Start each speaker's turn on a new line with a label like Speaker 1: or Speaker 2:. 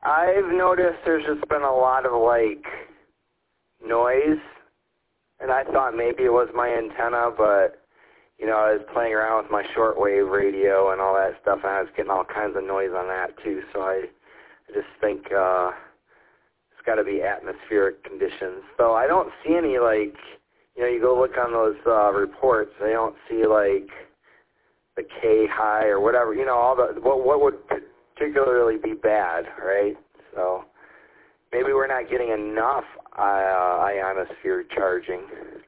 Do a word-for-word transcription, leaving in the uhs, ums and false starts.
Speaker 1: I've noticed there's just been a lot of, like, noise, and I thought maybe it was my antenna, but, you know, I was playing around with my shortwave radio and all that stuff, and I was getting all kinds of noise on that, too, so I, I just think uh, it's got to be atmospheric conditions. So I don't see any, like, you know, you go look on those uh, reports, they don't see, like, the K high or whatever, you know, all the, what, what would particularly be bad, right? So maybe we're not getting enough uh, ionosphere charging.